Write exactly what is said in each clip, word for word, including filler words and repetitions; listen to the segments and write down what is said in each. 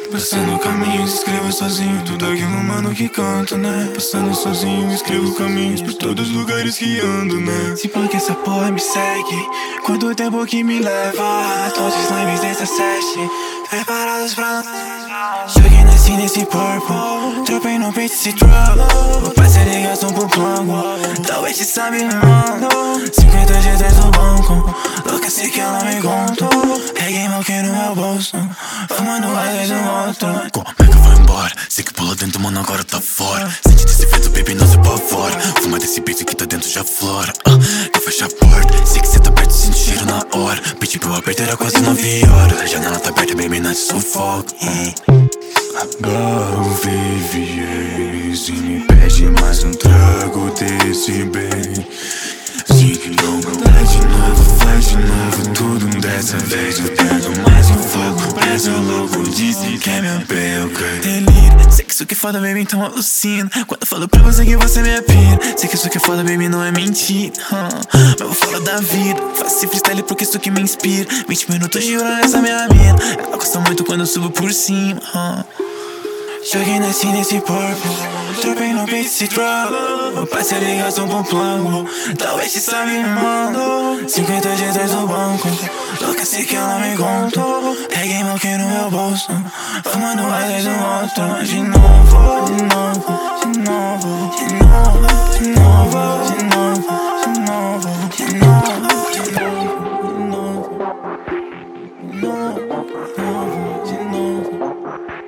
Passando caminhos, escrevo sozinho tudo aquilo, mano, que canto, né? Passando sozinho, escrevo caminhos por todos os lugares que ando, né? Se porque essa porra me segue, quanto tempo que me leva? Todos os lives dezessete, preparados pra... Joguei nasci nesse corpo, tropei no peito esse trouble. O parceiro ligação pro plango, talvez te sabe, me mando cinquenta G do banco, louca sei que ela me conta. Peguei mal que no meu bolso, fumando mais do outro. Como é que eu vou embora? Sei que pula dentro, mano, agora tá fora. Sente desse vento, baby, não se pavora. Fuma desse beat que tá dentro, já flora. uh, Eu fecho a porta, sei que cê tá perto, sinto cheiro na hora. Pedi pro aperto, era quase nove horas. A janela tá aberta, baby, não te sufoca. Barro vivies e me pede mais um trago desse bem. Sigue longo, vai de novo, vai de novo, tudo dessa vez. Eu pego mais um fogo, preso louco, disse que é minha pelca. Delírio, sei que isso que é foda, baby, então alucina. Quando eu falo pra você que você me pira, sei que isso que é foda, baby, não é mentira, huh? Mas eu vou falar da vida, faço esse freestyle porque isso que me inspira. Vinte minutos de ouro nessa minha mina, ela gosta muito quando eu subo por cima, huh? Joguei nasci nesse corpo, tropei no peito esse trouble. O parceiro ligação pro plango, talvez te sabe, me mando cinquenta G do banco, louca sei que ela me contou. Peguei mal que no meu bolso, fumando mais do outro. De novo, de novo, de novo, de novo, de novo, de novo, de novo, de novo, de novo, de novo, de novo, de novo.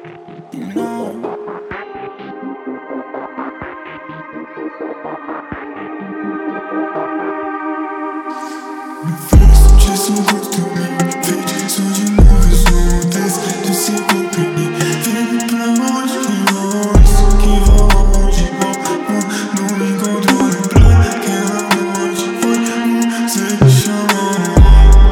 Disso gosto me feitiço de nuvens no desce do seu perder. Vem pra longe de nós, que vão onde vão. Não me encontro lembrar aquela noite foi você me chamou.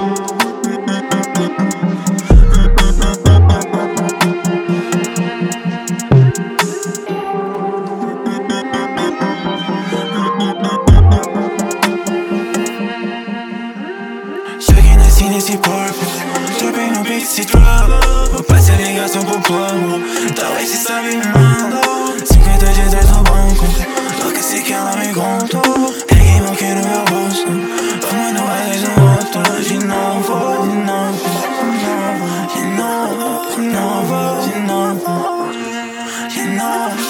Joguei nasci nesse corpo, tropei no peito esse trouble. O parceiro ligação pro plano, talvez se sabe, me mando cinquenta G do banco, louca sei que ela me contou. Peguei mal que no meu bolso, fumando mais do outro. De novo, de novo, de novo, de novo, de novo, de novo, de novo.